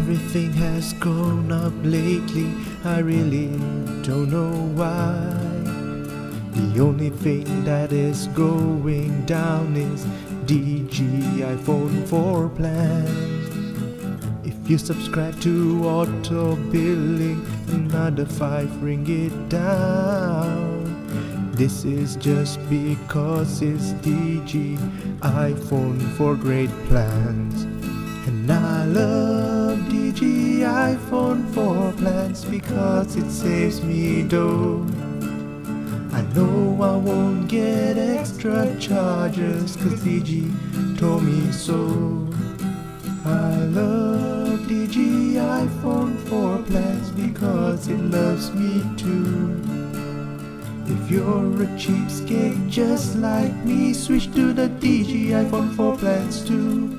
Everything has gone up lately, I really don't know why. The only thing that is going down is DG iPhone 4 plans. If you subscribe to auto billing, another 5 ringgit down. This is just because it's DG iPhone 4 great plans. And I love DG iPhone 4 plans because it saves me dough. I know I won't get extra charges cause DG told me so. I love DG iPhone 4 plans because it loves me too. If you're a cheapskate just like me, switch to the DG iPhone 4 plans too.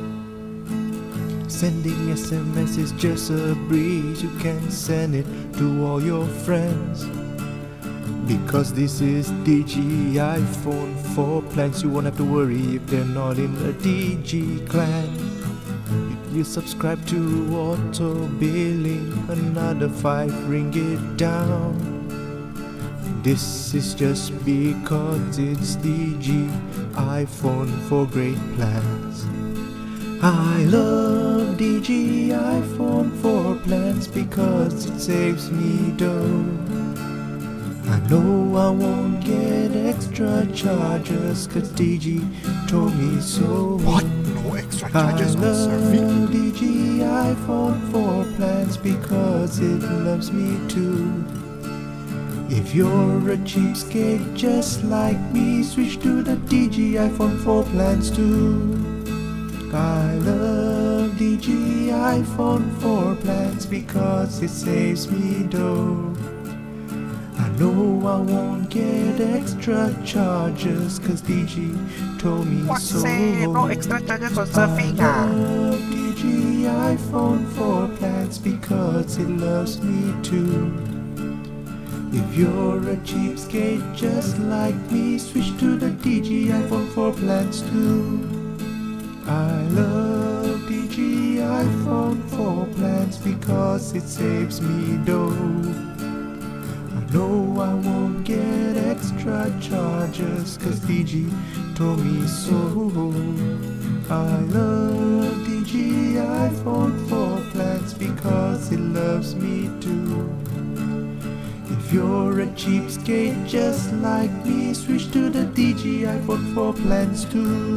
Sending SMS is just a breeze, you can send it to all your friends. Because this is DG iPhone 4 plans, you won't have to worry if they're not in a DG clan. If you subscribe to auto billing, another 5 ringgit down. This is just because it's DG iPhone 4 great plans. I love DG iPhone 4 plans because it saves me dough. I know I won't get extra charges cause DG told me so. What? No extra charges on surfing? I love DG iPhone 4 plans because it loves me too. If you're a cheapskate just like me, switch to the DG iPhone 4 plans too. I love DG iPhone 4 plans because it saves me dough. I know I won't get extra charges cause DG told me What so. say? No extra charges on surfing I love DG iPhone 4 plans because it loves me too. If you're a cheapskate just like me, switch to the DG iPhone 4 plans too. I love DG iPhone 4 plans because it saves me dough. I know I won't get extra charges cause DG told me so. I love DG iPhone 4 plans because it loves me too. If you're a cheapskate just like me, switch to the DG iPhone 4 plans too.